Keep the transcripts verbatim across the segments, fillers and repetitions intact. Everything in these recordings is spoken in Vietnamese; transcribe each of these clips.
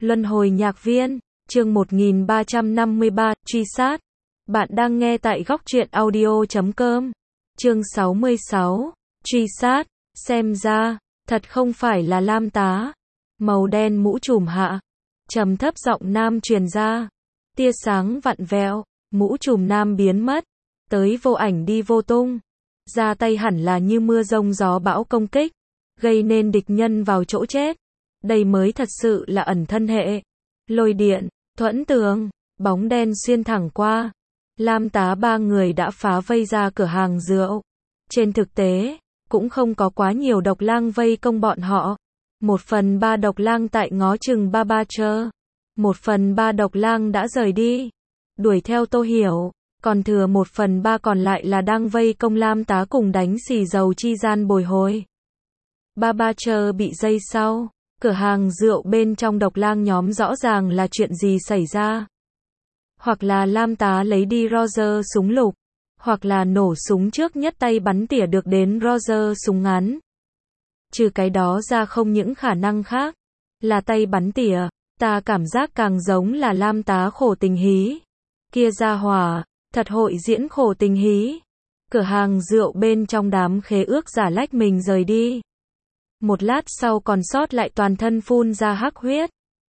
Luân hồi nhạc viên, chương một nghìn ba trăm năm mươi ba, truy sát. Bạn đang nghe tại góc truyện audio chấm com. Chương sáu mươi sáu, truy sát. Xem ra, thật không phải là Lam Tá. Màu đen mũ trùm hạ. Trầm thấp giọng nam truyền ra. Tia sáng vặn vẹo, mũ trùm nam biến mất. Tới vô ảnh đi vô tung. Ra tay hẳn là như mưa rông gió bão công kích. Gây nên địch nhân vào chỗ chết. Đây mới thật sự là ẩn thân hệ. Lôi điện, thuẫn tường, bóng đen xuyên thẳng qua. Lam Tá ba người đã phá vây ra cửa hàng rượu. Trên thực tế, cũng không có quá nhiều độc lang vây công bọn họ. Một phần ba độc lang tại ngó chừng ba ba chơ. Một phần ba độc lang đã rời đi. Đuổi theo Tô Hiểu. Còn thừa một phần ba còn lại là đang vây công Lam Tá cùng đánh xì dầu chi gian bồi hồi. Ba ba chơ bị dây sau. Cửa hàng rượu bên trong độc lang nhóm rõ ràng là chuyện gì xảy ra. Hoặc là Lam Tá lấy đi Roger súng lục. Hoặc là nổ súng trước nhất tay bắn tỉa được đến Roger súng ngắn. Trừ cái đó ra không những khả năng khác. Là tay bắn tỉa. Ta cảm giác càng giống là Lam Tá khổ tình hí. Kia ra hỏa, thật hội diễn khổ tình hí. Cửa hàng rượu bên trong đám khế ước giả lách mình rời đi. Một lát sau còn sót lại toàn thân phun ra hắc huyết.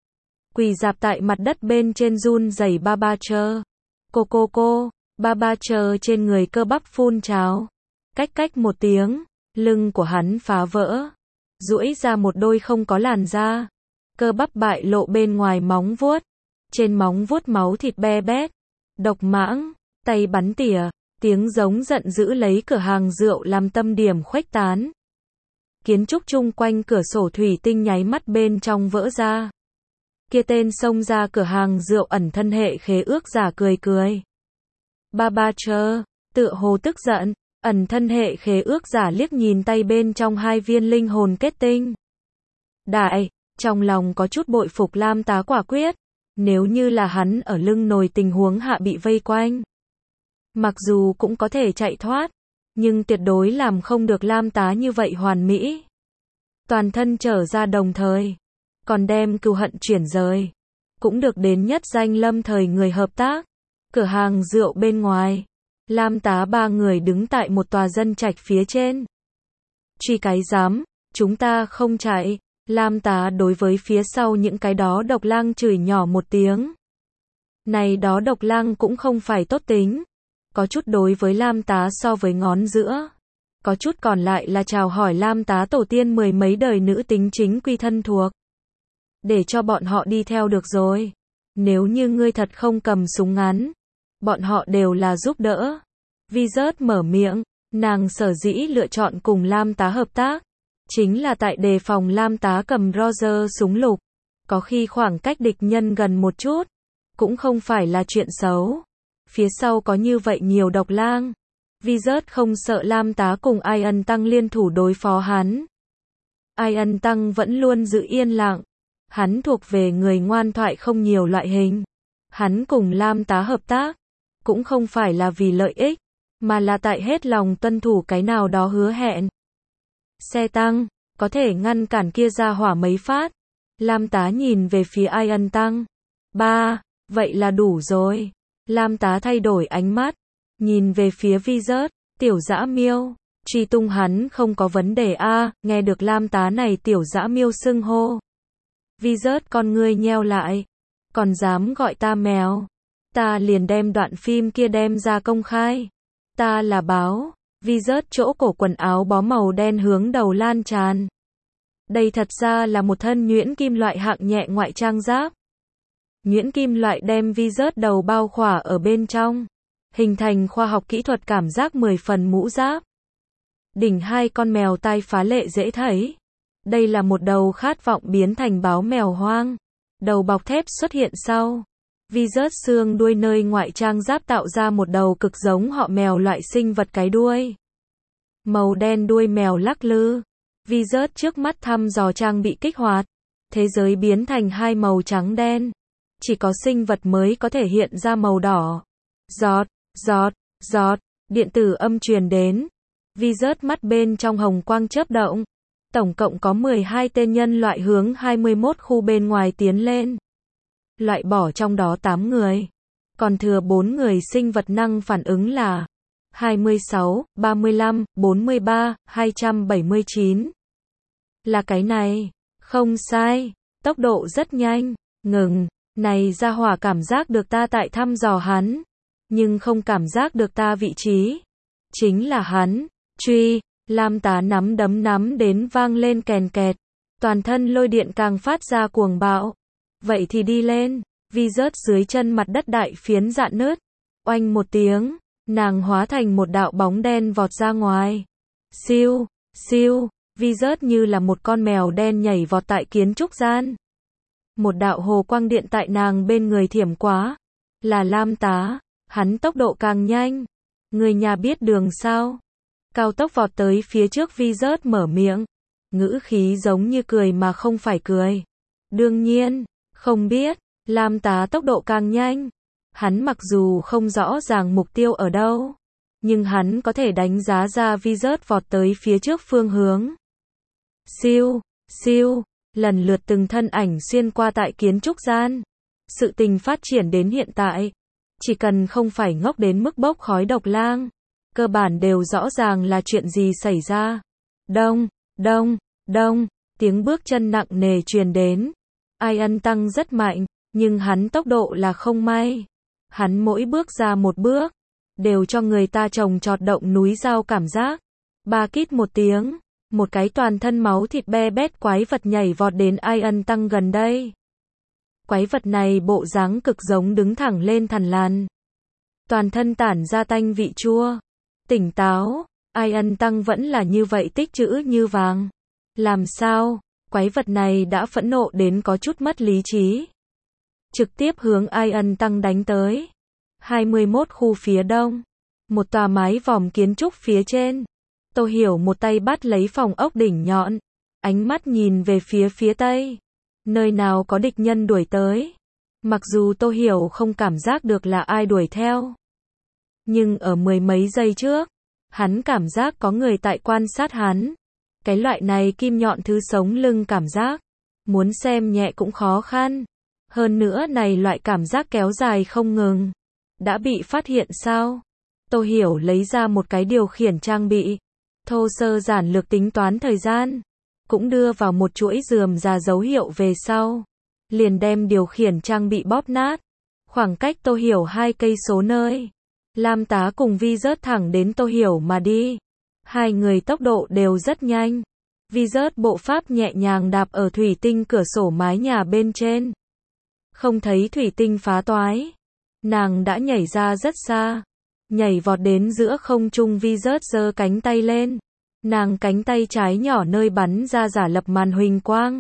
Quỳ dạp tại mặt đất bên trên run rẩy ba ba chơ. Cô cô cô, ba ba chơ trên người cơ bắp phun trào. Cách cách một tiếng, lưng của hắn phá vỡ. Duỗi ra một đôi không có làn da. Cơ bắp bại lộ bên ngoài móng vuốt. Trên móng vuốt máu thịt be bét. Độc mãng, tay bắn tỉa, tiếng giống giận dữ lấy cửa hàng rượu làm tâm điểm khuếch tán. Kiến trúc chung quanh cửa sổ thủy tinh nháy mắt bên trong vỡ ra. Kia tên xông ra cửa hàng rượu ẩn thân hệ khế ước giả cười cười. Ba ba chơ, tựa hồ tức giận, ẩn thân hệ khế ước giả liếc nhìn tay bên trong hai viên linh hồn kết tinh. Đại, trong lòng có chút bội phục Lam Tá quả quyết. Nếu như là hắn ở lưng nồi tình huống hạ bị vây quanh. Mặc dù cũng có thể chạy thoát. Nhưng tuyệt đối làm không được Lam Tá như vậy hoàn mỹ. Toàn thân trở ra đồng thời. Còn đem cừu hận chuyển rời. Cũng được đến nhất danh lâm thời người hợp tác. Cửa hàng rượu bên ngoài. Lam Tá ba người đứng tại một tòa dân trạch phía trên. Truy cái dám, chúng ta không chạy. Lam Tá đối với phía sau những cái đó độc lang chửi nhỏ một tiếng. Này đó độc lang cũng không phải tốt tính. Có chút đối với Lam Tá so với ngón giữa. Có chút còn lại là chào hỏi Lam Tá tổ tiên mười mấy đời nữ tính chính quy thân thuộc. Để cho bọn họ đi theo được rồi. Nếu như ngươi thật không cầm súng ngắn. Bọn họ đều là giúp đỡ. Vi rớt mở miệng. Nàng sở dĩ lựa chọn cùng Lam Tá hợp tác. Chính là tại đề phòng Lam Tá cầm Roger súng lục. Có khi khoảng cách địch nhân gần một chút. Cũng không phải là chuyện xấu. Phía sau có như vậy nhiều độc lang. Vi rớt không sợ Lam Tá cùng Ian Tăng liên thủ đối phó hắn. Ian Tăng vẫn luôn giữ yên lặng. Hắn thuộc về người ngoan thoại không nhiều loại hình. Hắn cùng Lam Tá hợp tác. Cũng không phải là vì lợi ích. Mà là tại hết lòng tuân thủ cái nào đó hứa hẹn. Xe tăng, có thể ngăn cản kia ra hỏa mấy phát. Lam Tá nhìn về phía Ian Tăng. Ba, vậy là đủ rồi. Lam Tá thay đổi ánh mắt. Nhìn về phía Vi rớt, tiểu dã miêu. Truy tung hắn không có vấn đề a. À, nghe được Lam Tá này tiểu dã miêu xưng hô. Vi rớt con ngươi nheo lại. Còn dám gọi ta mèo. Ta liền đem đoạn phim kia đem ra công khai. Ta là báo. Vi rớt chỗ cổ quần áo bó màu đen hướng đầu lan tràn. Đây thật ra là một thân nhuyễn kim loại hạng nhẹ ngoại trang giáp. Nhuyễn kim loại đem vi rớt đầu bao khỏa ở bên trong. Hình thành khoa học kỹ thuật cảm giác mười phần mũ giáp. Đỉnh hai con mèo tai phá lệ dễ thấy. Đây là một đầu khát vọng biến thành báo mèo hoang. Đầu bọc thép xuất hiện sau. Vi rớt xương đuôi nơi ngoại trang giáp tạo ra một đầu cực giống họ mèo loại sinh vật cái đuôi. Màu đen đuôi mèo lắc lư. Vi rớt trước mắt thăm dò trang bị kích hoạt. Thế giới biến thành hai màu trắng đen. Chỉ có sinh vật mới có thể hiện ra màu đỏ. Giọt, giọt, giọt, điện tử âm truyền đến. Vi rớt mắt bên trong hồng quang chớp động. Tổng cộng có mười hai tên nhân loại hướng hai mươi mốt khu bên ngoài tiến lên. loại bỏ trong đó tám người. Còn thừa bốn người sinh vật năng phản ứng là hai mươi sáu, ba mươi lăm, bốn mươi ba, hai trăm bảy mươi chín. Là cái này. Không sai. Tốc độ rất nhanh. Ngừng. Này gia hỏa cảm giác được ta tại thăm dò hắn. Nhưng không cảm giác được ta vị trí. Chính là hắn. Truy. Lam Tá nắm đấm nắm đến vang lên kèn kẹt. Toàn thân lôi điện càng phát ra cuồng bạo. Vậy thì đi lên. Vi rớt dưới chân mặt đất đại phiến dạn nứt. Oanh một tiếng. Nàng hóa thành một đạo bóng đen vọt ra ngoài. Siêu. Siêu. Vi rớt như là một con mèo đen nhảy vọt tại kiến trúc gian. Một đạo hồ quang điện tại nàng bên người thiểm quá. Là Lam Tá. Hắn tốc độ càng nhanh. Người nhà biết đường sao? Cao tốc vọt tới phía trước Vi rớt mở miệng. Ngữ khí giống như cười mà không phải cười. Đương nhiên, không biết. Lam Tá tốc độ càng nhanh. Hắn mặc dù không rõ ràng mục tiêu ở đâu. Nhưng hắn có thể đánh giá ra Vi rớt vọt tới phía trước phương hướng. Siêu, siêu, lần lượt từng thân ảnh xuyên qua tại kiến trúc gian. Sự tình phát triển đến hiện tại. Chỉ cần không phải ngốc đến mức bốc khói độc lang. Cơ bản đều rõ ràng là chuyện gì xảy ra. Đông, đông, đông, tiếng bước chân nặng nề truyền đến. Ai ân tăng rất mạnh, nhưng hắn tốc độ là không may. Hắn mỗi bước ra một bước, đều cho người ta trồng trọt động núi dao cảm giác. Ba kít một tiếng, một cái toàn thân máu thịt be bét quái vật nhảy vọt đến Ai ân tăng gần đây. Quái vật này bộ dáng cực giống đứng thẳng lên thằn lằn. Toàn thân tản ra tanh vị chua. Tỉnh táo, Ai ân tăng vẫn là như vậy tích trữ như vàng. Làm sao? Quái vật này đã phẫn nộ đến có chút mất lý trí. Trực tiếp hướng Ai ân tăng đánh tới. hai mươi mốt khu phía đông. Một tòa mái vòm kiến trúc phía trên. Tô Hiểu một tay bắt lấy phòng ốc đỉnh nhọn. Ánh mắt nhìn về phía phía tây. Nơi nào có địch nhân đuổi tới. Mặc dù Tô Hiểu không cảm giác được là ai đuổi theo. Nhưng ở mười mấy giây trước, hắn cảm giác có người tại quan sát hắn. Cái loại này kim nhọn thứ sống lưng cảm giác. Muốn xem nhẹ cũng khó khăn. Hơn nữa này loại cảm giác kéo dài không ngừng. Đã bị phát hiện sao? Tô Hiểu lấy ra một cái điều khiển trang bị. Thô sơ giản lược tính toán thời gian. Cũng đưa vào một chuỗi rườm rà dấu hiệu về sau. Liền đem điều khiển trang bị bóp nát. Khoảng cách Tô Hiểu hai cây số nơi. Lam Tá cùng Vi rớt thẳng đến Tô Hiểu mà đi. Hai người tốc độ đều rất nhanh. Vi rớt bộ pháp nhẹ nhàng đạp ở thủy tinh cửa sổ mái nhà bên trên. Không thấy thủy tinh phá toái. Nàng đã nhảy ra rất xa. Nhảy vọt đến giữa không trung. Vi rớt giơ cánh tay lên. Nàng cánh tay trái nhỏ nơi bắn ra giả lập màn huỳnh quang.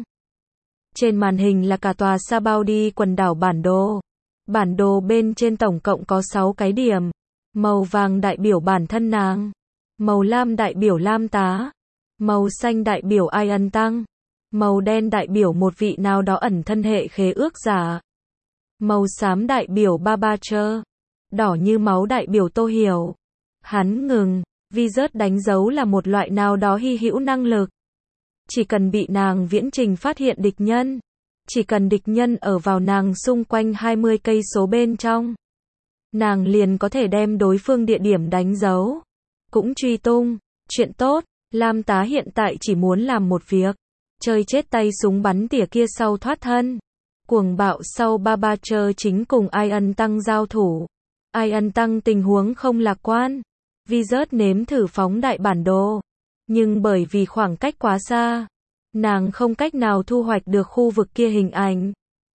Trên màn hình là cả tòa Sabaudi quần đảo bản đồ. Bản đồ bên trên tổng cộng có sáu cái điểm. Màu vàng đại biểu bản thân nàng. Màu lam đại biểu Lam Tá. Màu xanh đại biểu Ai ân tăng. Màu đen đại biểu một vị nào đó ẩn thân hệ khế ước giả. Màu xám đại biểu Barbacher. Đỏ như máu đại biểu Tô Hiểu. Hắn ngừng. Vi rớt đánh dấu là một loại nào đó hy hữu năng lực. Chỉ cần bị nàng viễn trình phát hiện địch nhân. Chỉ cần địch nhân ở vào nàng xung quanh hai mươi cây số bên trong. Nàng liền có thể đem đối phương địa điểm đánh dấu. Cũng truy tung. Chuyện tốt. Lam Tá hiện tại chỉ muốn làm một việc. Chơi chết tay súng bắn tỉa kia sau thoát thân. Cuồng bạo sau Barbacher chính cùng Ai ân tăng giao thủ. Ai ân tăng tình huống không lạc quan. Vi rớt nếm thử phóng đại bản đồ. Nhưng bởi vì khoảng cách quá xa. Nàng không cách nào thu hoạch được khu vực kia hình ảnh.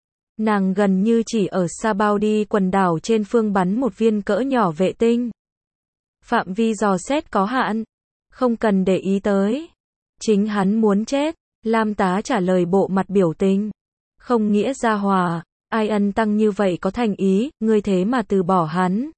Nàng gần như chỉ ở Sabaudi quần đảo trên phương bắn một viên cỡ nhỏ vệ tinh. Phạm vi dò xét có hạn. Không cần để ý tới. Chính hắn muốn chết. Lam Tá trả lời bộ mặt biểu tình. Không nghĩa ra hòa. Ai ân tăng như vậy có thành ý. Ngươi thế mà từ bỏ hắn.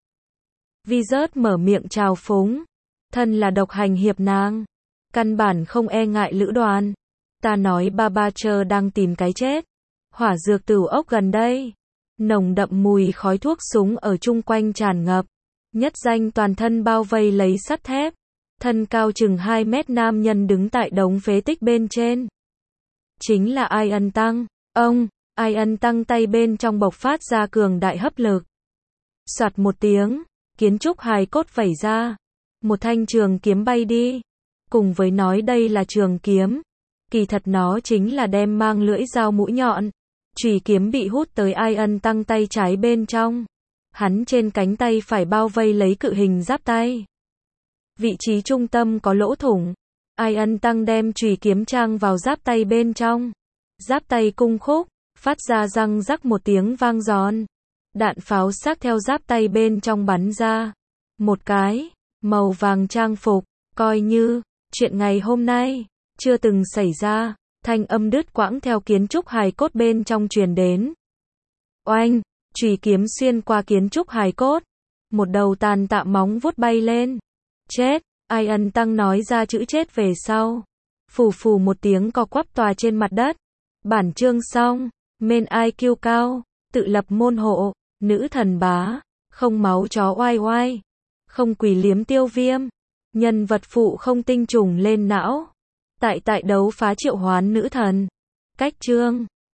Vi rớt mở miệng trào phúng. Thân là độc hành hiệp nàng. Căn bản không e ngại lữ đoàn. Ta nói Barbacher đang tìm cái chết. Hỏa dược tửu ốc gần đây. Nồng đậm mùi khói thuốc súng ở chung quanh tràn ngập. Nhất danh toàn thân bao vây lấy sắt thép. Thân cao chừng hai mét nam nhân đứng tại đống phế tích bên trên. Chính là Ai ân tăng. Ông, Ai ân tăng tay bên trong bộc phát ra cường đại hấp lực. Soạt một tiếng, kiến trúc hài cốt vẩy ra. Một thanh trường kiếm bay đi. Cùng với nói đây là trường kiếm, kỳ thật nó chính là đem mang lưỡi dao mũi nhọn. Chùy kiếm bị hút tới Ai ân tăng tay trái bên trong. Hắn trên cánh tay phải bao vây lấy cự hình giáp tay. Vị trí trung tâm có lỗ thủng. Ai ân tăng đem chùy kiếm trang vào giáp tay bên trong. Giáp tay cung khúc, phát ra răng rắc một tiếng vang giòn. Đạn pháo xác theo giáp tay bên trong bắn ra. Một cái, màu vàng trang phục, coi như, chuyện ngày hôm nay, chưa từng xảy ra. Thanh âm đứt quãng theo kiến trúc hài cốt bên trong truyền đến. Oanh, chùy kiếm xuyên qua kiến trúc hài cốt. Một đầu tàn tạ móng vuốt bay lên. Chết, Ai ân tăng nói ra chữ chết về sau. Phù phù một tiếng co quắp tòa trên mặt đất. Bản chương xong, men i kiu cao, tự lập môn hộ, nữ thần bá, không máu chó oai oai, không quỷ liếm tiêu viêm, nhân vật phụ không tinh trùng lên não. Tại tại đấu phá triệu hoán nữ thần. Cách chương